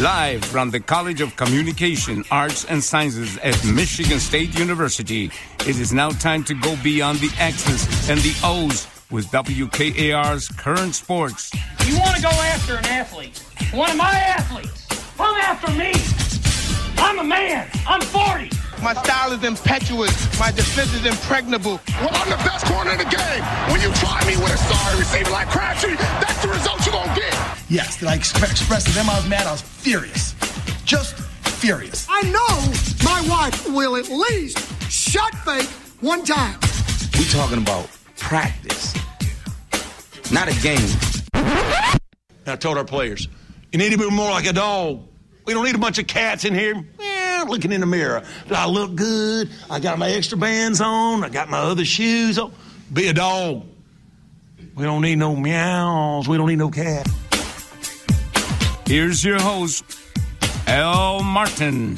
Live from the College of Communication, Arts, and Sciences at Michigan State University, it is now time to go beyond the X's and the O's with WKAR's Current Sports. You want to go after an athlete, one of my athletes, come after me. I'm a man. I'm 40. My style is impetuous. My defense is impregnable. Well, I'm the best corner in the game. When you try me with a sorry receiver like Crabtree, that's the result you're going to get. Yes, did I express to them I was mad? I was furious. Just furious. I know my wife will at least shut fake one time. We talking about practice, not a game. And I told our players, you need to be more like a dog. We don't need a bunch of cats in here looking in the mirror. Do I look good? I got my extra bands on. I got my other shoes on. Be a dog. We don't need no meows. We don't need no cat. Here's your host, Al Martin.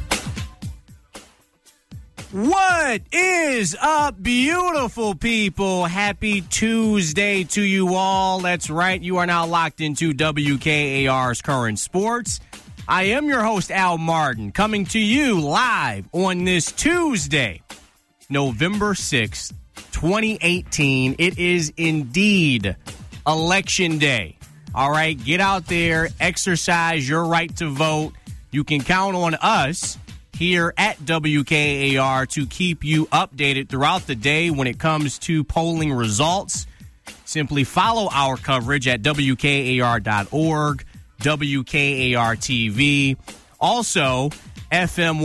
What is up, beautiful people? Happy Tuesday to you all. That's right. You are now locked into WKAR's Current Sports. I am your host, Al Martin, coming to you live on this Tuesday, November 6th, 2018. It is indeed Election Day. All right, get out there, exercise your right to vote. You can count on us here at WKAR to keep you updated throughout the day when it comes to polling results. Simply follow our coverage at WKAR.org. WKAR TV, also FM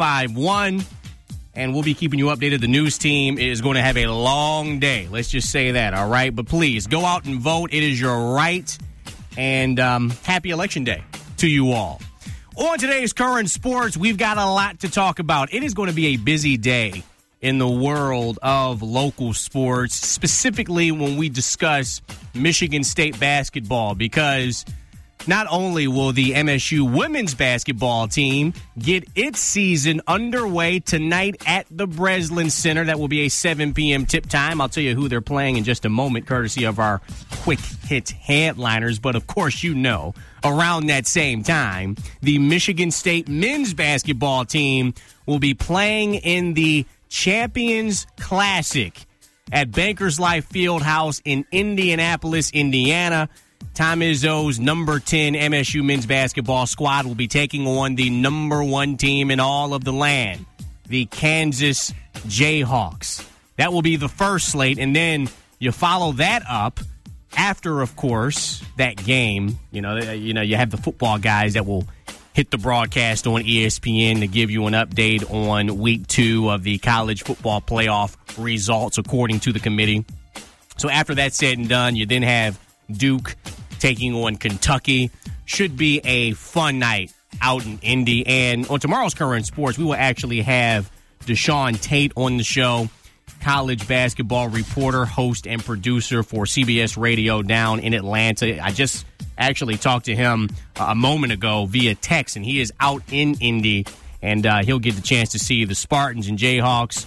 105.1, and we'll be keeping you updated. The news team is going to have a long day. Let's just say that, all right? But please, go out and vote. It is your right, and happy Election Day to you all. On today's Current Sports, we've got a lot to talk about. It is going to be a busy day in the world of local sports, specifically when we discuss Michigan State basketball, because not only will the MSU women's basketball team get its season underway tonight at the Breslin Center. That will be a 7 p.m. tip time. I'll tell you who they're playing in just a moment, courtesy of our quick hit headliners. But, of course, you know, around that same time, the Michigan State men's basketball team will be playing in the Champions Classic at Bankers Life Fieldhouse in Indianapolis, Indiana. Tom Izzo's number 10 MSU men's basketball squad will be taking on the number 1 team in all of the land, the Kansas Jayhawks. That will be the first slate, and then you follow that up after, of course, that game. You have the football guys that will hit the broadcast on ESPN to give you an update on week 2 of the college football playoff results according to the committee. So after that's said and done, you then have Duke taking on Kentucky. Should be a fun night out in Indy. And on tomorrow's Current Sports, we will actually have Deshaun Tate on the show, college basketball reporter, host, and producer for CBS Radio down in Atlanta. I just actually talked to him a moment ago via text, and he is out in Indy, and he'll get the chance to see the Spartans and Jayhawks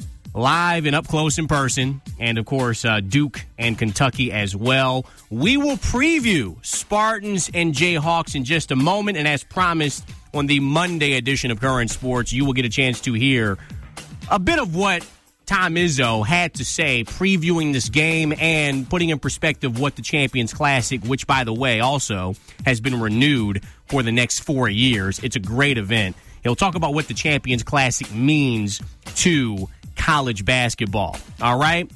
live and up close in person, and, of course, Duke and Kentucky as well. We will preview Spartans and Jayhawks in just a moment, and as promised on the Monday edition of Current Sports, you will get a chance to hear a bit of what Tom Izzo had to say previewing this game and putting in perspective what the Champions Classic, which, by the way, also has been renewed for the next 4 years. It's a great event. He'll talk about what the Champions Classic means to college basketball. All right?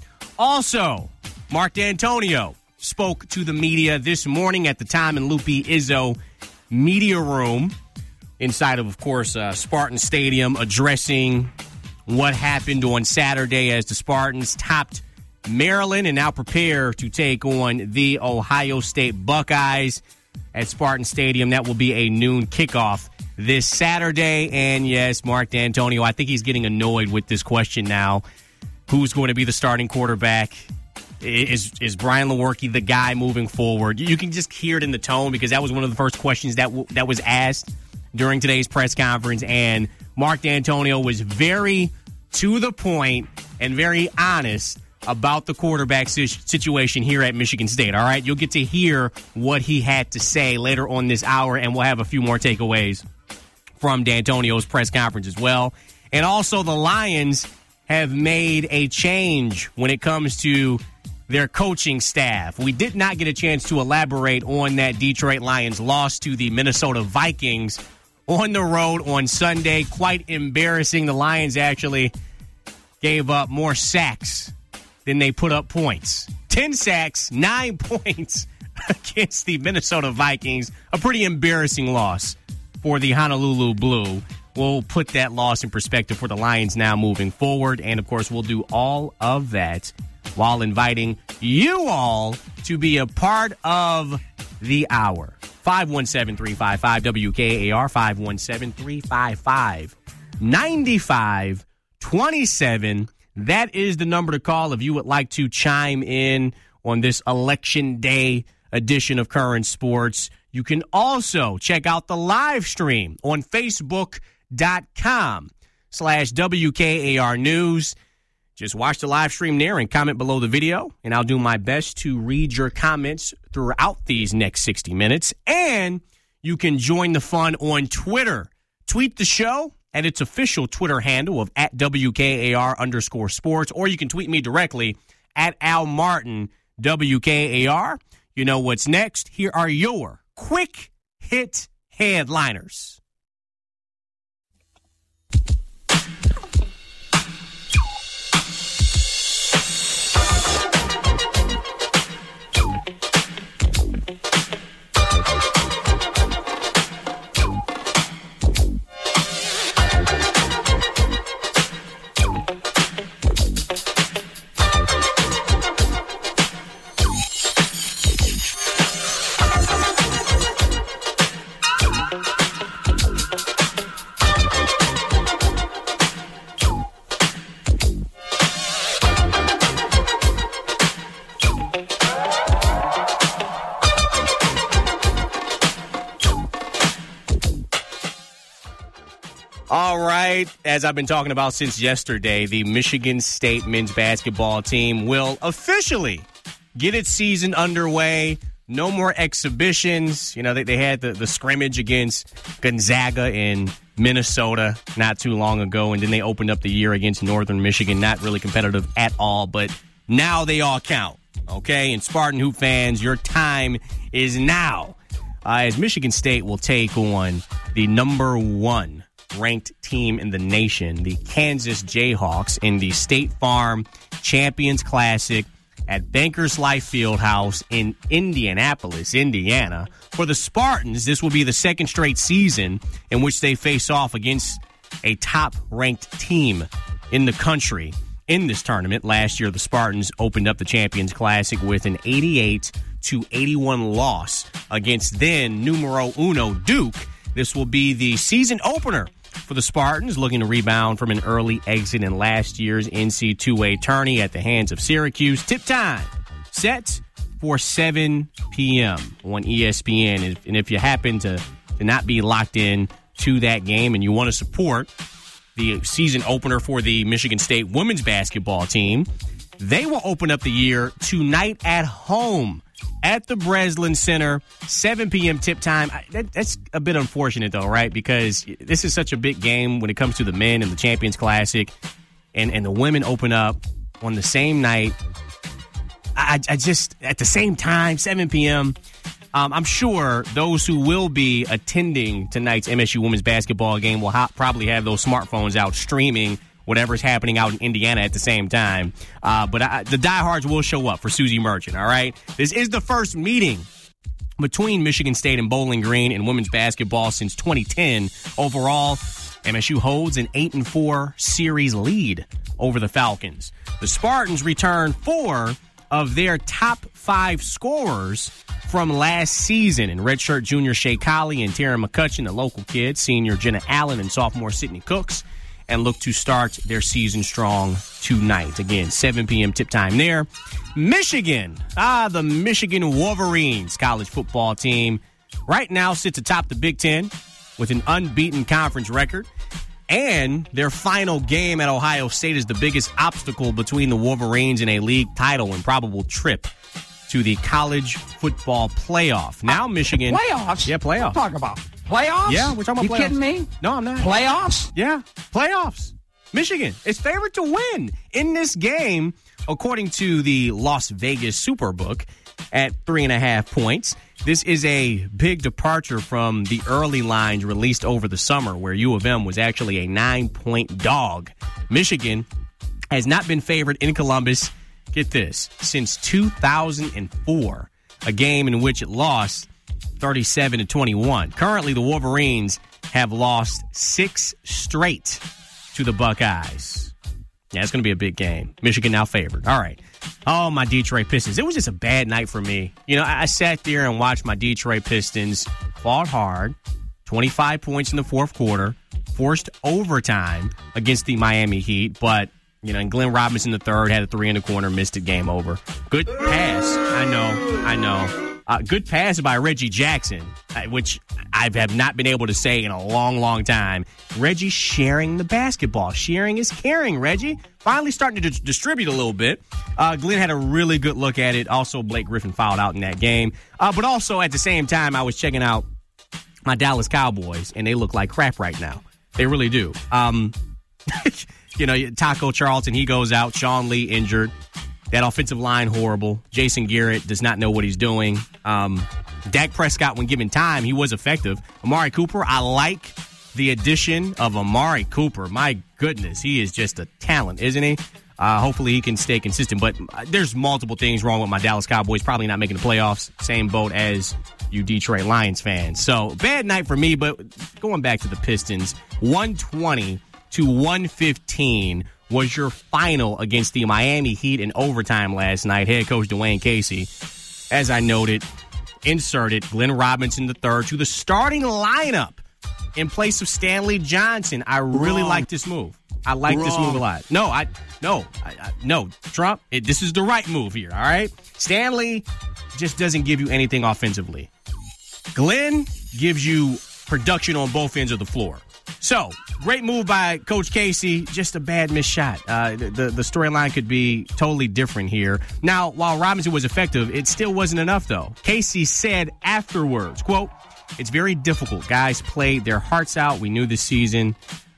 Also, Mark D'Antonio spoke to the media this morning at the Tom and Lupe Izzo media room inside of course, Spartan Stadium, addressing what happened on Saturday as the Spartans topped Maryland and now prepare to take on the Ohio State Buckeyes at Spartan Stadium. That will be a noon kickoff this Saturday. And yes, Mark D'Antonio, I think he's getting annoyed with this question now. Who's going to be the starting quarterback? Is Brian Lewerke the guy moving forward? You can just hear it in the tone because that was one of the first questions that was asked during today's press conference. And Mark D'Antonio was very to the point and very honest about the quarterback situation here at Michigan State, all right? You'll get to hear what he had to say later on this hour, and we'll have a few more takeaways from D'Antonio's press conference as well. And also the Lions have made a change when it comes to their coaching staff. We did not get a chance to elaborate on that Detroit Lions loss to the Minnesota Vikings on the road on Sunday. Quite embarrassing. The Lions actually gave up more sacks than they put up points. 10 sacks, 9 points against the Minnesota Vikings. A pretty embarrassing loss for the Honolulu Blue. We'll put that loss in perspective for the Lions now moving forward. And, of course, we'll do all of that while inviting you all to be a part of the hour. 517-355-WKAR, 517-355-9527. That is the number to call if you would like to chime in on this Election Day edition of Current Sports. You can also check out the live stream on Facebook.com/WKAR News. Just watch the live stream there and comment below the video, and I'll do my best to read your comments throughout these next 60 minutes. And you can join the fun on Twitter. Tweet the show at its official Twitter handle of @WKAR_sports, or you can tweet me directly at Al Martin WKAR. You know what's next. Here are your quick hit headliners. All right, as I've been talking about since yesterday, the Michigan State men's basketball team will officially get its season underway. No more exhibitions. You know, they had the scrimmage against Gonzaga in Minnesota not too long ago, and then they opened up the year against Northern Michigan. Not really competitive at all, but now they all count, okay? And Spartan Hoop fans, your time is now, as Michigan State will take on the number one ranked team in the nation, the Kansas Jayhawks, in the State Farm Champions Classic at Bankers Life Fieldhouse in Indianapolis, Indiana. For the Spartans, this will be the second straight season in which they face off against a top-ranked team in the country in this tournament. Last year, the Spartans opened up the Champions Classic with an 88-81 loss against then numero uno Duke. This will be the season opener for the Spartans, looking to rebound from an early exit in last year's NC2A tourney at the hands of Syracuse. Tip time set for 7 p.m. on ESPN. And if you happen to not be locked in to that game and you want to support the season opener for the Michigan State women's basketball team, they will open up the year tonight at home at the Breslin Center, 7 p.m. tip time. That's a bit unfortunate, though, right? Because this is such a big game when it comes to the men and the Champions Classic, and the women open up on the same night. I just, at the same time, 7 p.m., I'm sure those who will be attending tonight's MSU women's basketball game will probably have those smartphones out streaming whatever's happening out in Indiana at the same time. But the diehards will show up for Susie Merchant, all right? This is the first meeting between Michigan State and Bowling Green in women's basketball since 2010. Overall, MSU holds an 8-4 series lead over the Falcons. The Spartans return 4 of their top 5 scorers from last season in redshirt junior Shea Colley and Taryn McCutcheon, the local kids, senior Jenna Allen, and sophomore Sydney Cooks, and look to start their season strong tonight. Again, 7 p.m. tip time there. Michigan, the Michigan Wolverines college football team right now sits atop the Big Ten with an unbeaten conference record And their final game at Ohio State is the biggest obstacle between the Wolverines and a league title and probable trip to the college football playoff. Now Michigan. Playoffs? Yeah, playoffs. What are you talking about? Playoffs? Yeah, we're talking about playoffs. You kidding me? No, I'm not. Playoffs? Yeah, playoffs. Michigan is favored to win in this game, according to the Las Vegas Superbook, at 3.5 points. This is a big departure from the early lines released over the summer, where U of M was actually a 9-point dog. Michigan has not been favored in Columbus, get this, since 2004, a game in which it lost 37-21. Currently, the Wolverines have lost 6 straight to the Buckeyes. Yeah, it's going to be a big game. Michigan now favored. All right. Oh, my Detroit Pistons. It was just a bad night for me. You know, I sat there and watched my Detroit Pistons fought hard, 25 points in the fourth quarter, forced overtime against the Miami Heat, but, you know, and Glenn Robinson III had a 3 in the corner, missed it, game over. Good pass. I know. Good pass by Reggie Jackson, which I have not been able to say in a long, long time. Reggie sharing the basketball. Sharing is caring, Reggie. Finally starting to distribute a little bit. Glenn had a really good look at it. Also, Blake Griffin fouled out in that game. But also, at the same time, I was checking out my Dallas Cowboys, and they look like crap right now. They really do. You know, Taco Charlton, he goes out. Sean Lee injured. That offensive line, horrible. Jason Garrett does not know what he's doing. Dak Prescott, when given time, he was effective. Amari Cooper, I like the addition of Amari Cooper. My goodness, he is just a talent, isn't he? Hopefully he can stay consistent. But there's multiple things wrong with my Dallas Cowboys. Probably not making the playoffs. Same boat as you Detroit Lions fans. So, bad night for me. But going back to the Pistons, 120-115 was your final against the Miami Heat in overtime last night. Head coach Dwayne Casey, as I noted, inserted Glenn Robinson III to the starting lineup in place of Stanley Johnson. I really like this move. I like this move a lot. No, Trump, this is the right move here, all right? Stanley just doesn't give you anything offensively. Glenn gives you production on both ends of the floor. So, great move by Coach Casey, just a bad missed shot. The storyline could be totally different here. Now, while Robinson was effective, it still wasn't enough, though. Casey said afterwards, quote, "It's very difficult. Guys played their hearts out. We knew this season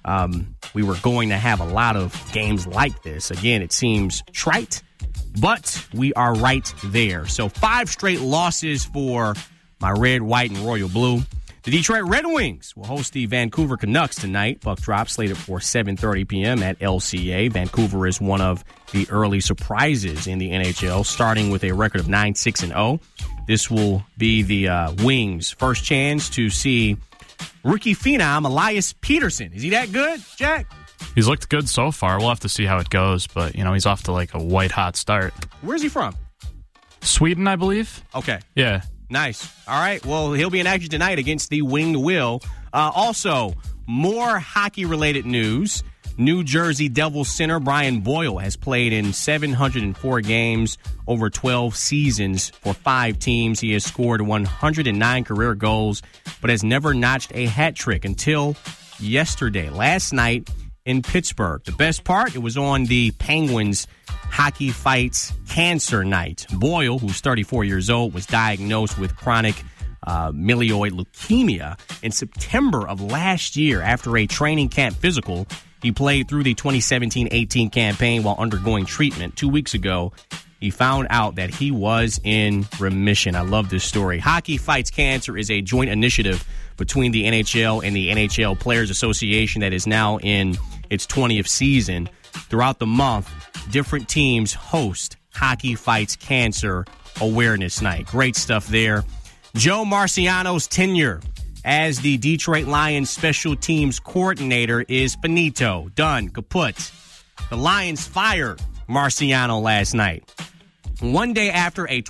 we were going to have a lot of games like this. Again, it seems trite, but we are right there." So 5 straight losses for my red, white, and royal blue. The Detroit Red Wings will host the Vancouver Canucks tonight. Puck drop slated for 7:30 p.m. at LCA. Vancouver is one of the early surprises in the NHL, starting with a record of 9-6-0. This will be the Wings' first chance to see rookie phenom Elias Peterson. Is he that good, Jack? He's looked good so far. We'll have to see how it goes, but, you know, he's off to like a white-hot start. Where's he from? Sweden, I believe. Okay. Yeah. Nice. All right. Well, he'll be in action tonight against the Winged Wheel. Also, more hockey-related news. New Jersey Devils center Brian Boyle has played in 704 games over 12 seasons for 5 teams. He has scored 109 career goals, but has never notched a hat trick until yesterday, last night in Pittsburgh. The best part, it was on the Penguins Hockey Fights Cancer Night. Boyle, who's 34 years old, was diagnosed with chronic myeloid leukemia in September of last year after a training camp physical. He played through the 2017-18 campaign while undergoing treatment. 2 weeks ago, he found out that he was in remission. I love this story. Hockey Fights Cancer is a joint initiative between the NHL and the NHL Players Association that is now in its 20th season. Throughout the month, different teams host Hockey Fights Cancer Awareness Night. Great stuff there. Joe Marciano's tenure as the Detroit Lions special teams coordinator is finito, done, kaput. The Lions fired Marciano last night. One day after a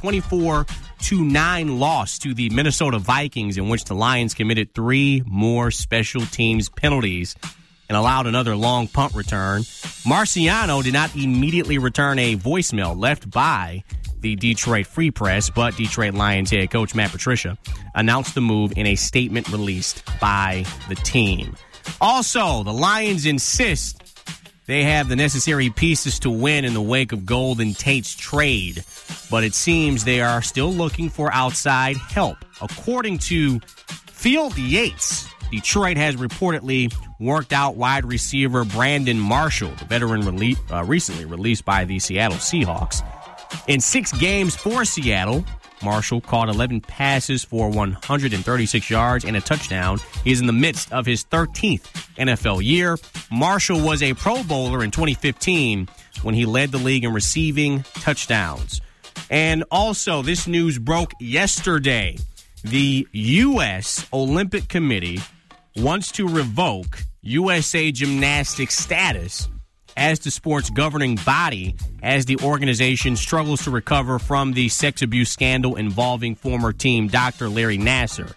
24-9 loss to the Minnesota Vikings, in which the Lions committed 3 more special teams penalties and allowed another long punt return, Marciano did not immediately return a voicemail left by the Detroit Free Press, but Detroit Lions head coach Matt Patricia announced the move in a statement released by the team. Also, the Lions insist they have the necessary pieces to win in the wake of Golden Tate's trade, but it seems they are still looking for outside help. According to Field Yates, Detroit has reportedly worked out wide receiver Brandon Marshall, the veteran recently released by the Seattle Seahawks. In 6 games for Seattle, Marshall caught 11 passes for 136 yards and a touchdown. He is in the midst of his 13th NFL year. Marshall was a Pro Bowler in 2015 when he led the league in receiving touchdowns. And also, this news broke yesterday. The U.S. Olympic Committee wants to revoke USA Gymnastics status as the sport's governing body as the organization struggles to recover from the sex abuse scandal involving former team Dr. Larry Nassar.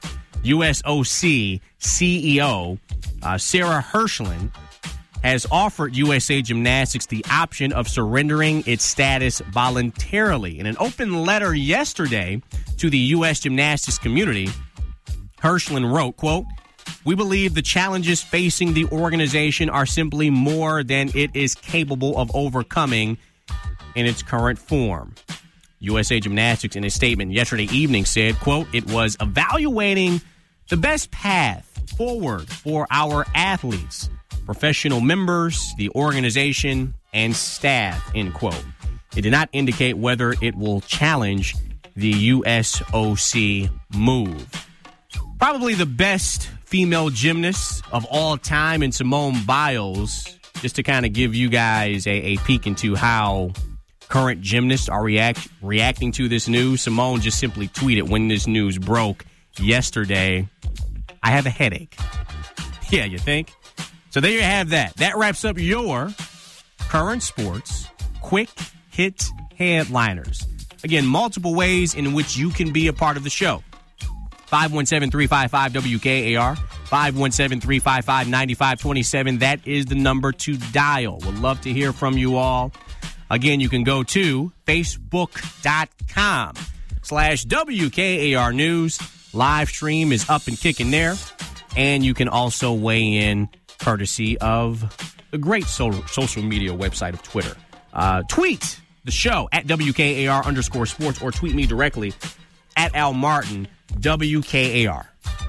USOC CEO Sarah Hirschland has offered USA Gymnastics the option of surrendering its status voluntarily. In an open letter yesterday to the U.S. gymnastics community, Hirschland wrote, quote, "We believe the challenges facing the organization are simply more than it is capable of overcoming in its current form." USA Gymnastics, in a statement yesterday evening, said, quote, "It was evaluating the best path forward for our athletes, professional members, the organization, and staff," end quote. It did not indicate whether it will challenge the USOC move. Probably the best female gymnast of all time in Simone Biles, just to kind of give you guys a peek into how current gymnasts are reacting to this news. Simone just simply tweeted when this news broke yesterday, "I have a headache." Yeah, you think? So there you have that. That wraps up your current sports quick hit headliners. Again, multiple ways in which you can be a part of the show. 517-355-WKAR, 517-355-9527. That is the number to dial. Would love to hear from you all. Again, you can go to facebook.com/WKAR News. Live stream is up and kicking there. And you can also weigh in courtesy of the great social media website of Twitter. Tweet the show at WKAR_sports or tweet me directly at Al Martin WKAR.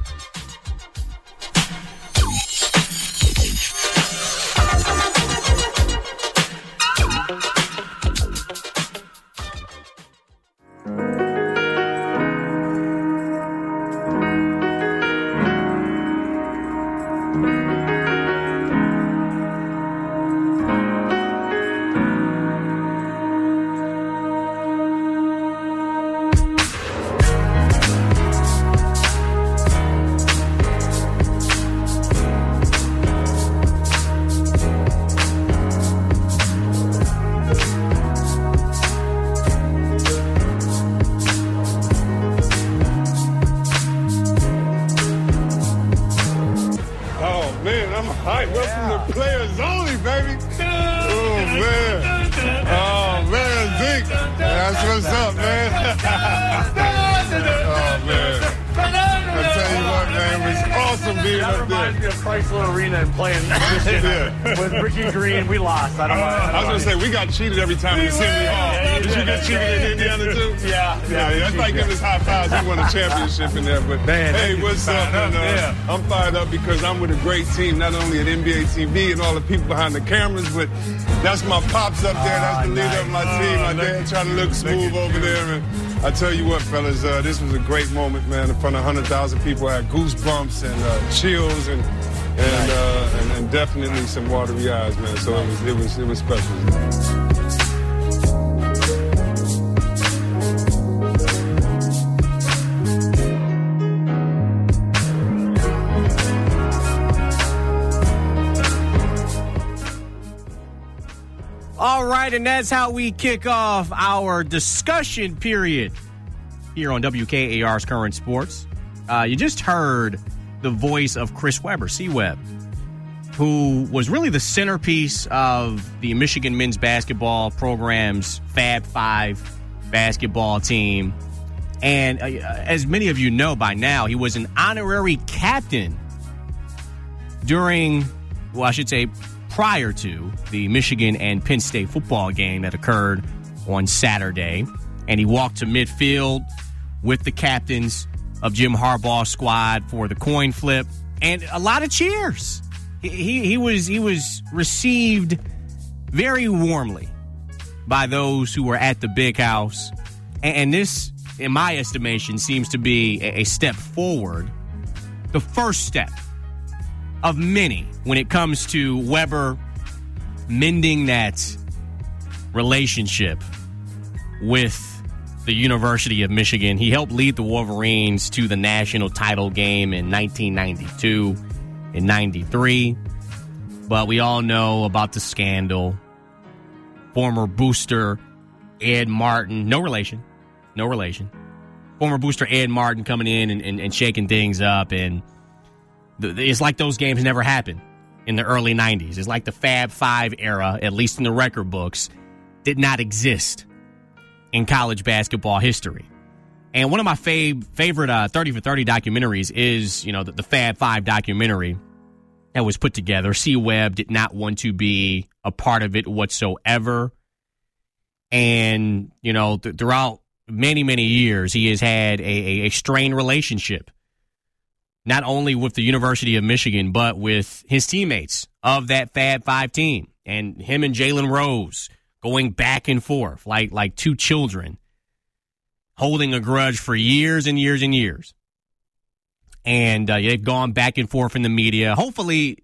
Cheated every time in Assembly Hall. Did you get cheated in Indiana too? Yeah. That's like giving us high fives. We won a championship in there. But hey, what's up? I'm fired up because I'm with a great team, not only at NBA TV and all the people behind the cameras, but that's my pops up there. That's the leader of my team. My dad trying to look smooth over there. And I tell you what, fellas, this was a great moment, man. In front of 100,000 people, I had goosebumps and chills and definitely some watery eyes, man. So it was special. All right, and that's how we kick off our discussion period here on WKAR's Current Sports. You just heard the voice of Chris Webber, C-Web, who was really the centerpiece of the Michigan men's basketball program's Fab Five basketball team. And as many of you know by now, he was an honorary captain prior to the Michigan and Penn State football game that occurred on Saturday. And he walked to midfield with the captains of Jim Harbaugh's squad for the coin flip. And a lot of cheers. He was received very warmly by those who were at the big house. And this, in my estimation, seems to be a step forward. The first step of many when it comes to Weber mending that relationship with the University of Michigan. He helped lead the Wolverines to the national title game in 1992 and 93. But we all know about the scandal. Former booster Ed Martin, no relation. Former booster Ed Martin coming in and shaking things up. And it's like those games never happened in the early 90s. It's like the Fab Five era, at least in the record books, did not exist in college basketball history. And one of my favorite 30 for 30 documentaries is, the Fab Five documentary that was put together. C-Webb did not want to be a part of it whatsoever. And, throughout many, many years, he has had a strained relationship, not only with the University of Michigan, but with his teammates of that Fab Five team. And him and Jalen Rose going back and forth like two children, holding a grudge for years and years and years. And they've gone back and forth in the media. Hopefully,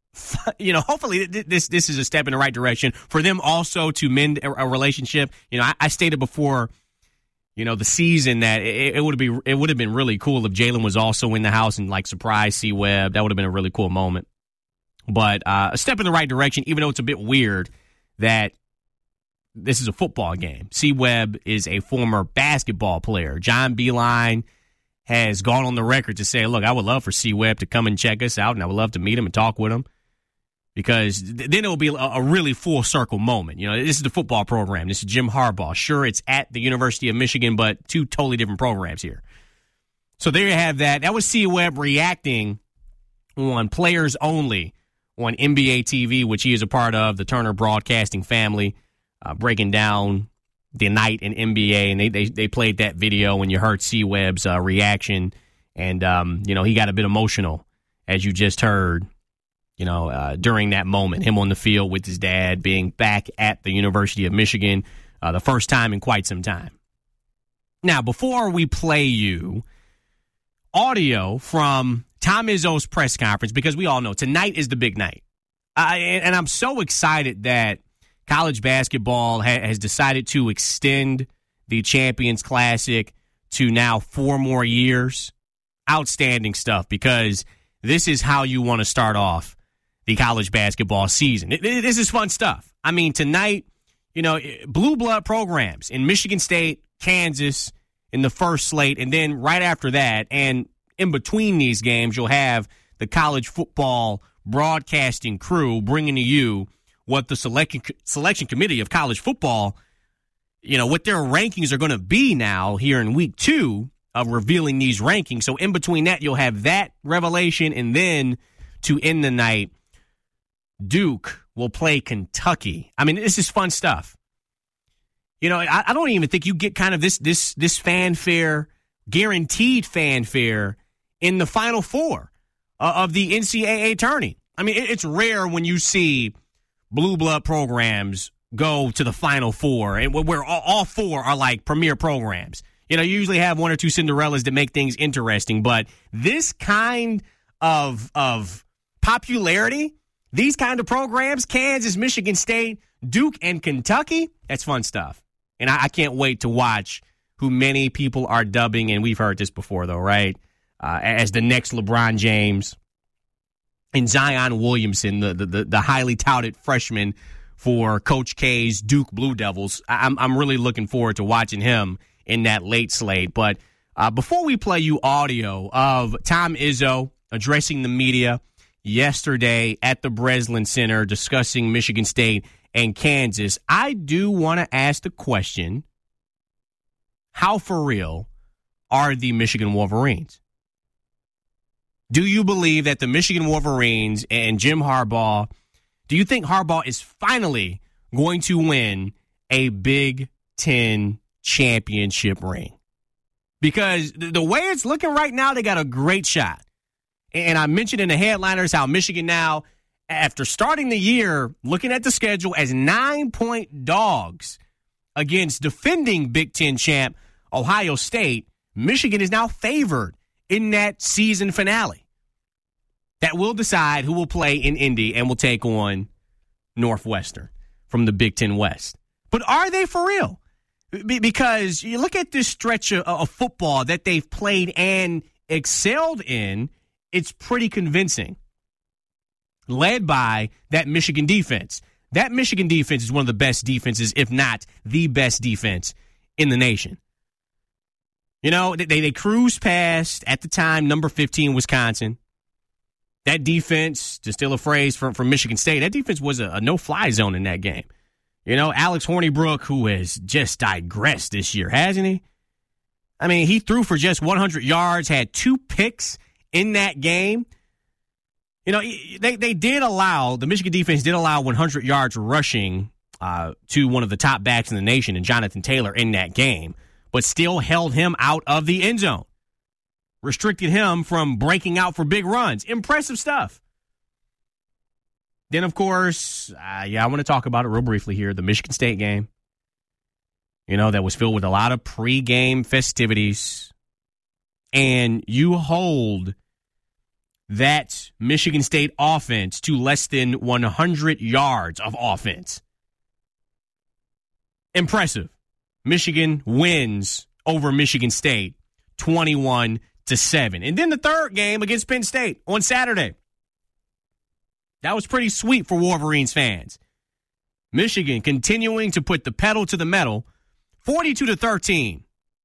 this is a step in the right direction for them also to mend a relationship. I stated before, the season that it would have been really cool if Jalen was also in the house and surprise C-Webb. That would have been a really cool moment. But a step in the right direction, even though it's a bit weird that this is a football game. C-Webb is a former basketball player. John Beilein has gone on the record to say, look, I would love for C-Webb to come and check us out, and I would love to meet him and talk with him, because then it will be a really full circle moment. This is the football program. This is Jim Harbaugh. Sure, it's at the University of Michigan, but two totally different programs here. So there you have that. That was C-Webb reacting on Players Only on NBA TV, which he is a part of, the Turner Broadcasting family, breaking down the night in NBA, and they played that video, and you heard C-Webb's reaction, and he got a bit emotional, as you just heard, during that moment, him on the field with his dad, being back at the University of Michigan, the first time in quite some time. Now, before we play you audio from Tom Izzo's press conference, because we all know tonight is the big night, and I'm so excited that college basketball has decided to extend the Champions Classic to now 4 more years. Outstanding stuff, because this is how you want to start off the college basketball season. This is fun stuff. I mean, tonight, blue blood programs in Michigan State, Kansas in the first slate, and then right after that, and in between these games, you'll have the college football broadcasting crew bringing to you what the selection committee of college football, what their rankings are going to be now here in week 2 of revealing these rankings. So in between that, you'll have that revelation, and then to end the night, Duke will play Kentucky. I mean, this is fun stuff. I don't even think you get kind of this fanfare, guaranteed fanfare, in the Final Four of the NCAA tourney. I mean, it's rare when you see blue blood programs go to the Final Four, and where all 4 are like premier programs. You usually have 1 or 2 Cinderellas that make things interesting, but this kind of popularity, these kind of programs, Kansas, Michigan State, Duke, and Kentucky, that's fun stuff. And I can't wait to watch who many people are dubbing, and we've heard this before though, right, as the next LeBron James, and Zion Williamson, the highly touted freshman for Coach K's Duke Blue Devils. I'm really looking forward to watching him in that late slate. But before we play you audio of Tom Izzo addressing the media yesterday at the Breslin Center discussing Michigan State and Kansas, I do want to ask the question, how for real are the Michigan Wolverines? Do you believe that the Michigan Wolverines and Jim Harbaugh, do you think Harbaugh is finally going to win a Big Ten championship ring? Because the way it's looking right now, they got a great shot. And I mentioned in the headliners how Michigan now, after starting the year, looking at the schedule as 9-point dogs against defending Big Ten champ Ohio State, Michigan is now favored in that season finale. That will decide who will play in Indy and will take on Northwestern from the Big Ten West. But are they for real? Because you look at this stretch of football that they've played and excelled in, it's pretty convincing. Led by that Michigan defense. That Michigan defense is one of the best defenses, if not the best defense in the nation. You know, they cruised past, at the time, number 15, Wisconsin. That defense, to steal a phrase from Michigan State, that defense was a no-fly zone in that game. You know, Alex Hornibrook, who has just digressed this year, hasn't he? I mean, he threw for just 100 yards, had 2 picks in that game. You know, they did allow, the Michigan defense did allow 100 yards rushing to one of the top backs in the nation, and Jonathan Taylor, in that game, but still held him out of the end zone. Restricted him from breaking out for big runs. Impressive stuff. Then, of course, I want to talk about it real briefly here, the Michigan State game. You know, that was filled with a lot of pregame festivities. And you hold that Michigan State offense to less than 100 yards of offense. Impressive. Michigan wins over Michigan State 21-7. And then the third game against Penn State on Saturday. That was pretty sweet for Wolverines fans. Michigan continuing to put the pedal to the metal. 42-13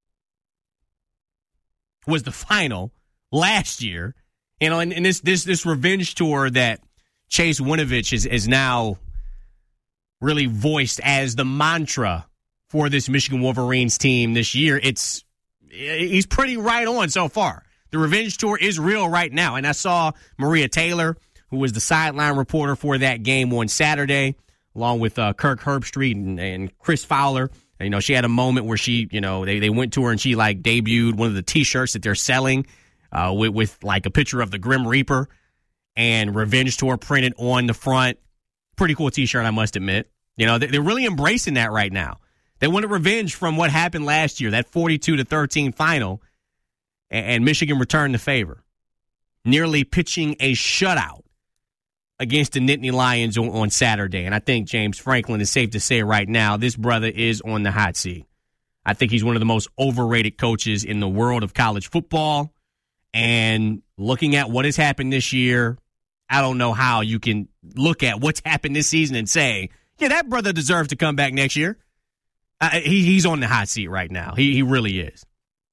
was the final last year. You know, and this revenge tour that Chase Winovich is now really voiced as the mantra for this Michigan Wolverines team this year. He's pretty right on so far. The revenge tour is real right now. And I saw Maria Taylor, who was the sideline reporter for that game on Saturday, along with Kirk Herbstreit and Chris Fowler. You know, she had a moment where she, you know, they went to her and she like debuted one of the T-shirts that they're selling with like a picture of the Grim Reaper and Revenge Tour printed on the front. Pretty cool T-shirt, I must admit. You know, they're really embracing that right now. They wanted revenge from what happened last year, that 42-13 final, and Michigan returned the favor, nearly pitching a shutout against the Nittany Lions on Saturday. And I think James Franklin is safe to say right now, this brother is on the hot seat. I think he's one of the most overrated coaches in the world of college football. And looking at what has happened this year, I don't know how you can look at what's happened this season and say, yeah, that brother deserves to come back next year. He's on the hot seat right now. He really is.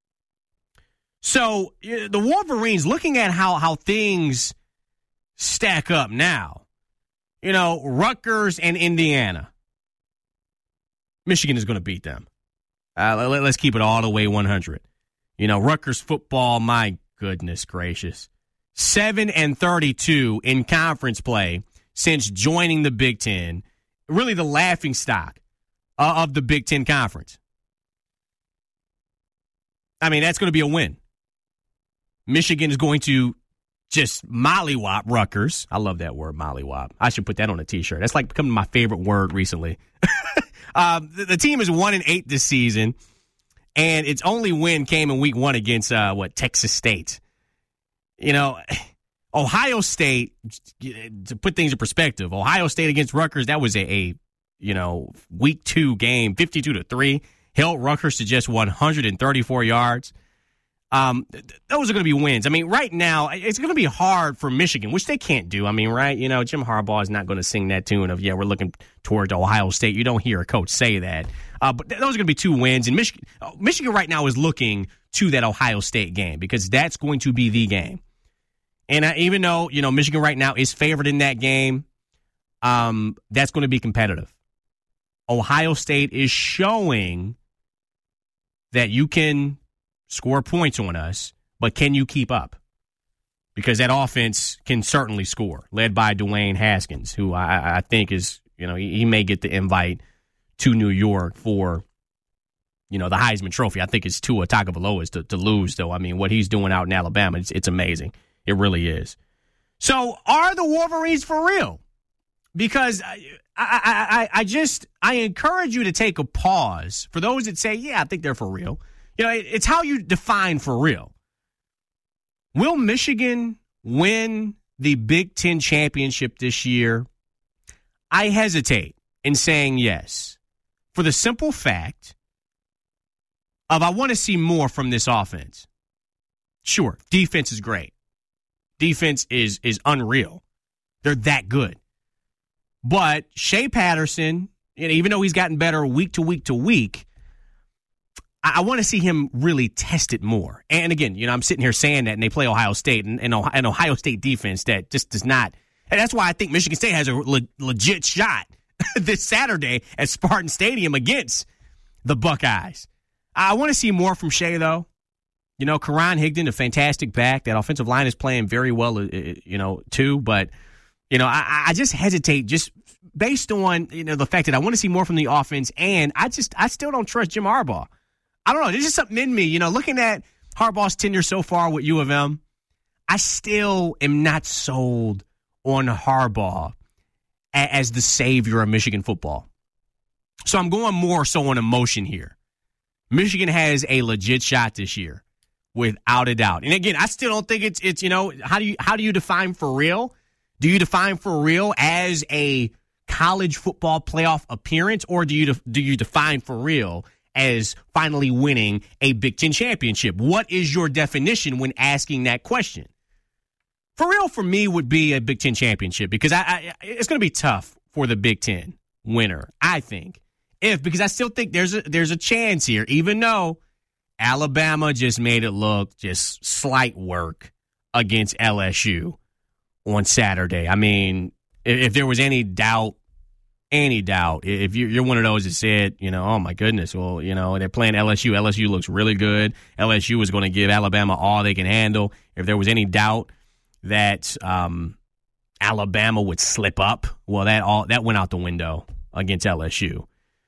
So the Wolverines, looking at how things stack up now, you know, Rutgers and Indiana, Michigan is going to beat them. Let's keep it all the way 100. You know, Rutgers football, my goodness gracious, 7-32 in conference play since joining the Big Ten. Really the laughingstock of the Big Ten Conference. I mean, that's going to be a win. Michigan is going to just mollywop Rutgers. I love that word, mollywop. I should put that on a T-shirt. That's like becoming my favorite word recently. The team is 1-8 this season, and its only win came in week 1 against, Texas State. You know, Ohio State, to put things in perspective, Ohio State against Rutgers, that was a week 2 game, 52-3, held Rutgers to just 134 yards. Those are going to be wins. I mean, right now, it's going to be hard for Michigan, which they can't do. I mean, right? You know, Jim Harbaugh is not going to sing that tune of, yeah, we're looking toward Ohio State. You don't hear a coach say that. But those are going to be 2 wins. And Michigan right now is looking to that Ohio State game because that's going to be the game. And even though, you know, Michigan right now is favored in that game, that's going to be competitive. Ohio State is showing that you can score points on us, but can you keep up? because that offense can certainly score, led by Dwayne Haskins, who I think is, he may get the invite to New York for, the Heisman Trophy. I think it's Tua Tagovailoa to lose, though. I mean, what he's doing out in Alabama, it's amazing. It really is. So are the Wolverines for real? Because I encourage you to take a pause for those that say, yeah, I think they're for real. It's how you define for real. Will Michigan win the Big Ten championship this year? I hesitate in saying yes, for the simple fact of I want to see more from this offense. Sure, defense is great. Defense is unreal. They're that good. But Shea Patterson, even though he's gotten better week to week to week, I want to see him really test it more. And again, I'm sitting here saying that, and they play Ohio State, and an Ohio State defense that just does not. And that's why I think Michigan State has a legit shot this Saturday at Spartan Stadium against the Buckeyes. I want to see more from Shea, though. Karan Higdon, a fantastic back. That offensive line is playing very well, too. But, I just hesitate just based on, the fact that I want to see more from the offense, and I still don't trust Jim Harbaugh. I don't know. There's just something in me, looking at Harbaugh's tenure so far with U of M, I still am not sold on Harbaugh as the savior of Michigan football. So I'm going more so on emotion here. Michigan has a legit shot this year, without a doubt. And again, I still don't think it's how do you define for real? Do you define for real as a college football playoff appearance, or do you define for real as finally winning a Big Ten championship? What is your definition when asking that question? For real, for me, would be a Big Ten championship, because it's going to be tough for the Big Ten winner, I think. Because I still think there's a chance here, even though Alabama just made it look just slight work against LSU on Saturday. I mean, if there was any doubt, if you're one of those that said, oh my goodness, well, they're playing LSU. LSU looks really good. LSU is going to give Alabama all they can handle. If there was any doubt that Alabama would slip up, well, that went out the window against LSU.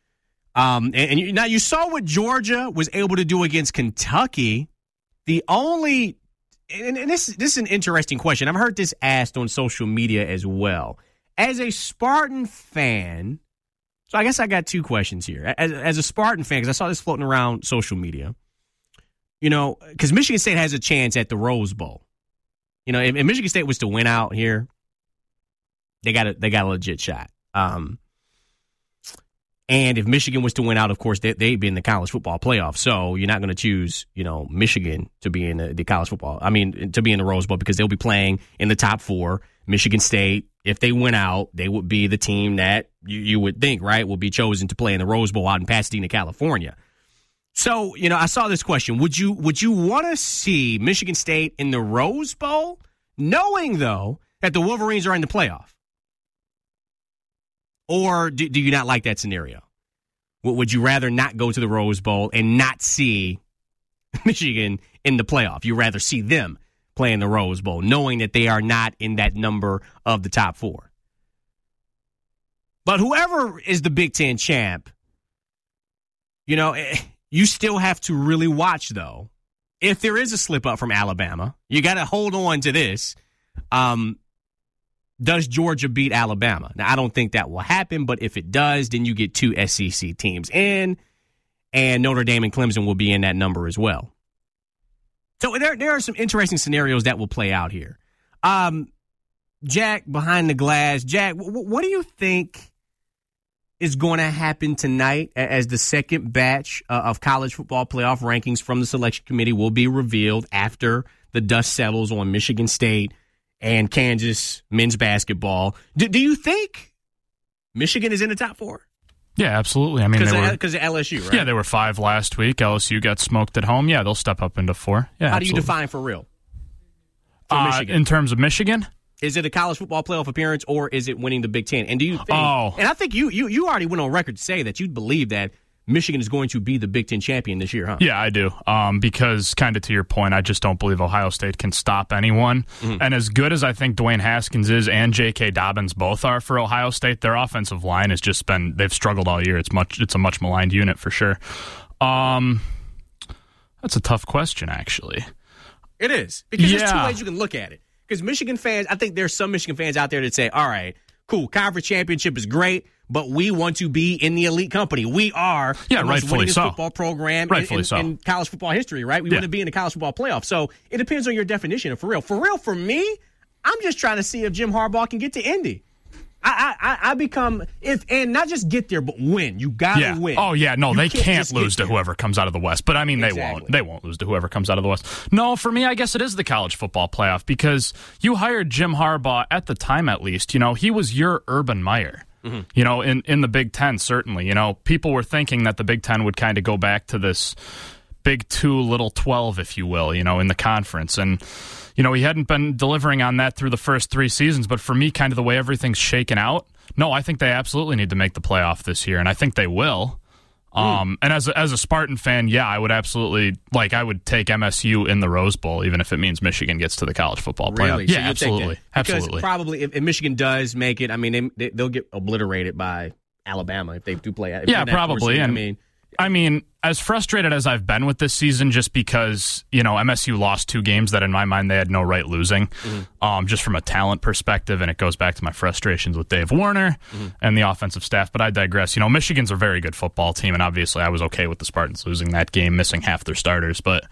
And now you saw what Georgia was able to do against Kentucky. The only, and this is an interesting question. I've heard this asked on social media as well. As a Spartan fan, so I guess I got two questions here. As a Spartan fan, because I saw this floating around social media, because Michigan State has a chance at the Rose Bowl. If Michigan State was to win out here, they got a legit shot. And if Michigan was to win out, of course, they'd be in the college football playoff. So you're not going to choose, Michigan to be in the college football. To be in the Rose Bowl, because they'll be playing in the top four. Michigan State, if they win out, they would be the team that you would think, right, will be chosen to play in the Rose Bowl out in Pasadena, California. So, I saw this question. Would you want to see Michigan State in the Rose Bowl, knowing, though, that the Wolverines are in the playoff? Or do you not like that scenario? Would you rather not go to the Rose Bowl and not see Michigan in the playoff? You'd rather see them play in the Rose Bowl, knowing that they are not in that number of the top four. But whoever is the Big Ten champ, you still have to really watch, though. If there is a slip up from Alabama, you got to hold on to this. Does Georgia beat Alabama? Now, I don't think that will happen, but if it does, then you get two SEC teams in, and Notre Dame and Clemson will be in that number as well. So there are some interesting scenarios that will play out here. Jack, behind the glass. Jack, what do you think is going to happen tonight as the second batch of college football playoff rankings from the selection committee will be revealed after the dust settles on Michigan State and Kansas men's basketball? Do you think Michigan is in the top four? Yeah, absolutely. Because of LSU, right? Yeah, they were 5 last week. LSU got smoked at home. Yeah, they'll step up into 4. Yeah. How do you define for real? In terms of Michigan? Is it a college football playoff appearance, or is it winning the Big Ten? And do you think? And I think you already went on record to say that you believe that Michigan is going to be the Big Ten champion this year, huh? Yeah, I do. Because kind of to your point, I just don't believe Ohio State can stop anyone. Mm-hmm. And as good as I think Dwayne Haskins is and J.K. Dobbins both are for Ohio State, their offensive line has just been, they've struggled all year. It's a much maligned unit for sure. That's a tough question, actually. It is. Because there's two ways you can look at it. Because Michigan fans, I think there's some Michigan fans out there that say, all right, cool, conference championship is great, but we want to be in the elite company. We are the most winningest football program in college football history, right? We want to be in the college football playoff. So it depends on your definition of for real. For real, for me, I'm just trying to see if Jim Harbaugh can get to Indy. I become and not just get there, but win. You gotta win. Oh yeah, no, they can't lose to whoever comes out of the West. But I mean, they won't. They won't lose to whoever comes out of the West. No, for me, I guess it is the college football playoff because you hired Jim Harbaugh at the time, at least. You know, he was your Urban Meyer. Mm-hmm. You know, in the Big Ten, certainly. You know, people were thinking that the Big Ten would kind of go back to this Big 2, Little 12, if you will. You know, in the conference and. You know, he hadn't been delivering on that through the first 3 seasons, but for me, kind of the way everything's shaken out, no, I think they absolutely need to make the playoff this year, and I think they will. And as a Spartan fan, yeah, I would absolutely, I would take MSU in the Rose Bowl, even if it means Michigan gets to the college football playoff. Really? Yeah, so absolutely. Because probably if Michigan does make it, I mean, they'll get obliterated by Alabama if they do play. Yeah, probably. I mean, as frustrated as I've been with this season, just because, you know, MSU lost 2 games that in my mind they had no right losing, just from a talent perspective, and it goes back to my frustrations with Dave Warner and the offensive staff, but I digress. You know, Michigan's a very good football team, and obviously I was okay with the Spartans losing that game, missing half their starters, but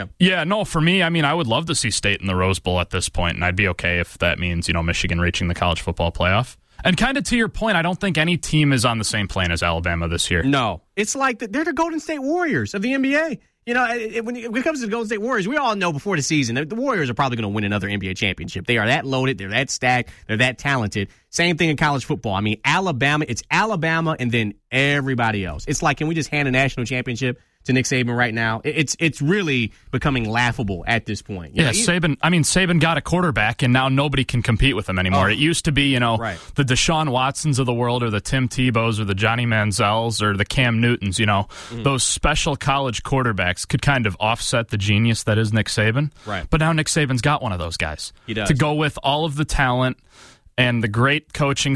for me, I mean, I would love to see State in the Rose Bowl at this point, and I'd be okay if that means, you know, Michigan reaching the college football playoff. And kind of to your point, I don't think any team is on the same plane as Alabama this year. No. It's like they're the Golden State Warriors of the NBA. You know, when it comes to the Golden State Warriors, we all know before the season, the Warriors are probably going to win another NBA championship. They are that loaded. They're that stacked. They're that talented. Same thing in college football. I mean, it's Alabama and then everybody else. It's like, can we just hand a national championship to Nick Saban right now? It's really becoming laughable at this point. Saban got a quarterback, and now nobody can compete with him anymore. It used to be, you know, the Deshaun Watsons of the world, or the Tim Tebows, or the Johnny Manziels, or the Cam Newtons. You know, those special college quarterbacks could kind of offset the genius that is Nick Saban. Right. But now Nick Saban's got one of those guys. He does. To go with all of the talent and the great coaching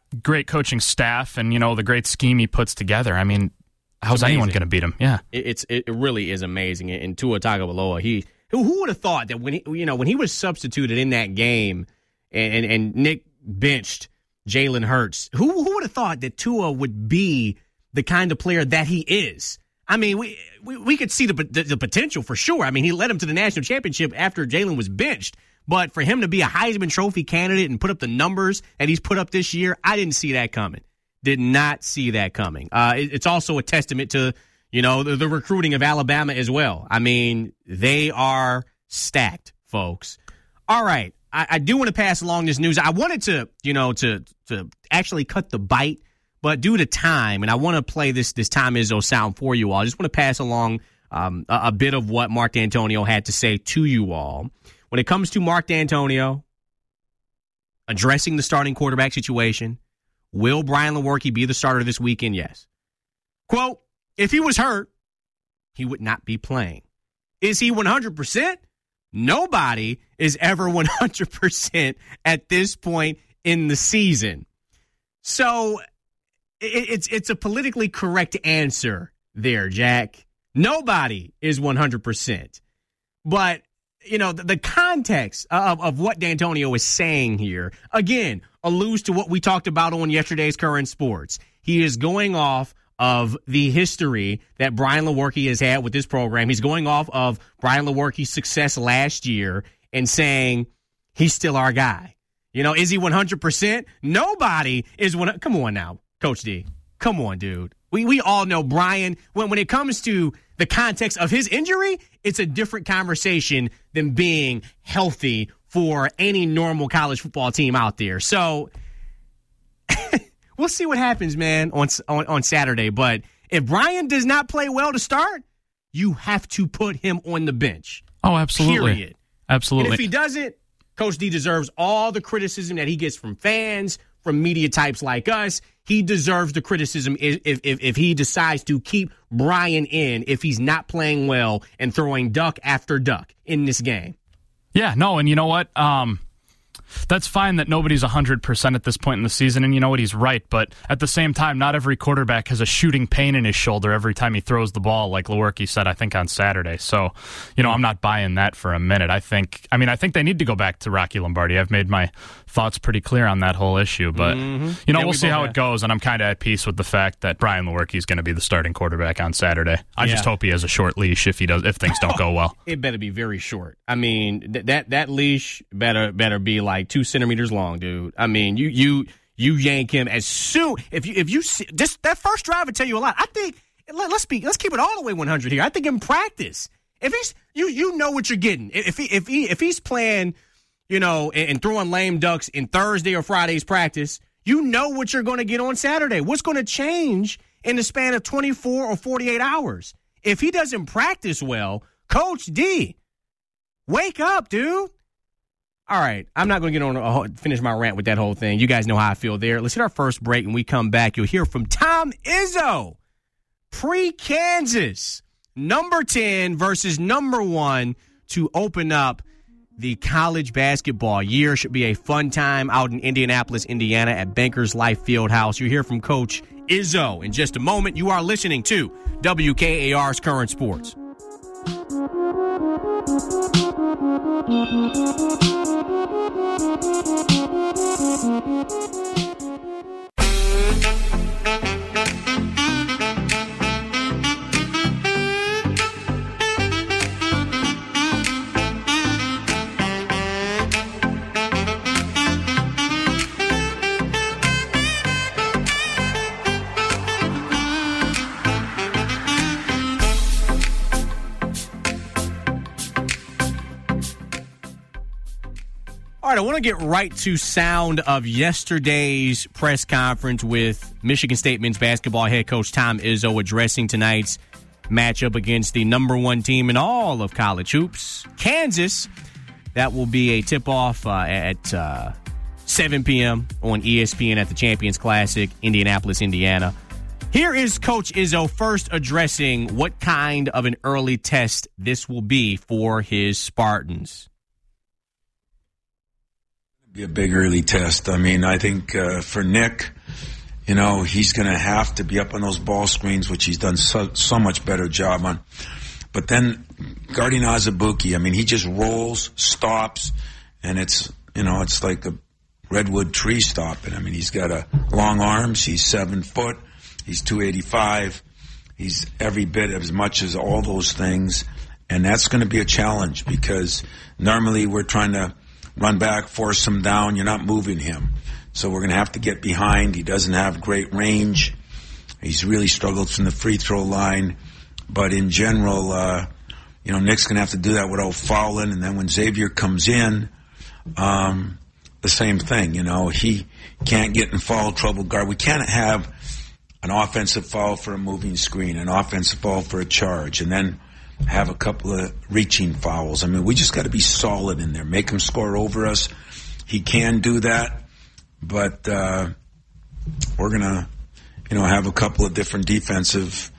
staff, and, you know, the great scheme he puts together. I mean, how's anyone going to beat him? Yeah, it really is amazing. And Tua Tagovailoa, who would have thought that when he was substituted in that game, and Nick benched Jalen Hurts, who would have thought that Tua would be the kind of player that he is? I mean, we could see the potential for sure. I mean, he led him to the national championship after Jalen was benched. But for him to be a Heisman Trophy candidate and put up the numbers that he's put up this year, I didn't see that coming. Did not see that coming. It's also a testament to, you know, the recruiting of Alabama as well. I mean, they are stacked, folks. All right. I do want to pass along this news. I wanted to, you know, to actually cut the bite, but due to time, and I want to play this Tom Izzo sound for you all. I just want to pass along a bit of what Mark D'Antonio had to say to you all. When it comes to Mark D'Antonio addressing the starting quarterback situation, will Brian Lewerke be the starter this weekend? Yes. Quote, if he was hurt, he would not be playing. Is he 100%? Nobody is ever 100% at this point in the season. So it's a politically correct answer there, Jack. Nobody is 100%. But, you know, the context of what D'Antonio is saying here, again, alludes to what we talked about on yesterday's Current Sports. He is going off of the history that Brian Lewerke has had with this program. He's going off of Brian Lewerke's success last year and saying he's still our guy. You know, is he 100%? Nobody is one. Come on now, Coach D. Come on, dude. We all know Brian, when it comes to the context of his injury, it's a different conversation than being healthy for any normal college football team out there. So we'll see what happens, man, on Saturday. But if Brian does not play well to start, you have to put him on the bench. Oh, absolutely. Period. Absolutely. And if he doesn't, Coach D deserves all the criticism that he gets from fans, from media types like us. He deserves the criticism if he decides to keep Brian in if he's not playing well and throwing duck after duck in this game. Yeah, no, and you know what? That's fine that nobody's 100% at this point in the season, and you know what? He's right, but at the same time, not every quarterback has a shooting pain in his shoulder every time he throws the ball, like Lewerke said, I think, on Saturday. So, I'm not buying that for a minute. I think they need to go back to Rocky Lombardi. I've made my thoughts pretty clear on that whole issue, but, we'll see how it goes, and I'm kind of at peace with the fact that Brian Lewerke is going to be the starting quarterback on Saturday. I just hope he has a short leash if things don't go well. It better be very short. I mean, that leash better be like 2 centimeters long, dude. I mean, you yank him as soon if you see just that first drive would tell you a lot. I think let's keep it all the way 100 here. I think in practice, if he's you know what you're getting. If he's playing, and throwing lame ducks in Thursday or Friday's practice, you know what you're going to get on Saturday. What's going to change in the span of 24 or 48 hours? If he doesn't practice well, Coach D, wake up, dude. All right, I'm not going to get on finish my rant with that whole thing. You guys know how I feel there. Let's hit our first break, and we come back. You'll hear from Tom Izzo, pre-Kansas, number 10 versus number 1 to open up the college basketball year. Should be a fun time out in Indianapolis, Indiana at Bankers Life Fieldhouse. You'll hear from Coach Izzo in just a moment. You are listening to WKAR's Current Sports. All right, I want to get right to sound of yesterday's press conference with Michigan State men's basketball head coach Tom Izzo addressing tonight's matchup against the number 1 team in all of college hoops, Kansas. That will be a tip-off at 7 p.m. on ESPN at the Champions Classic, Indianapolis, Indiana. Here is Coach Izzo first addressing what kind of an early test this will be for his Spartans. Be a big early test. I mean, I think for Nick, he's going to have to be up on those ball screens, which he's done so much better job on. But then guarding Azubuike, I mean, he just rolls, stops, and it's like a redwood tree stopping. I mean, he's got long arms. He's 7 foot. He's 285. He's every bit as much as all those things, and that's going to be a challenge because normally we're trying to run back, force him down. You're not moving him. So we're going to have to get behind. He doesn't have great range. He's really struggled from the free throw line. But in general, Nick's going to have to do that without fouling. And then when Xavier comes in, the same thing. He can't get in foul trouble guard. We can't have an offensive foul for a moving screen, an offensive foul for a charge, and then have a couple of reaching fouls. I mean, we just got to be solid in there. Make him score over us. He can do that, but we're going to, have a couple of different defensive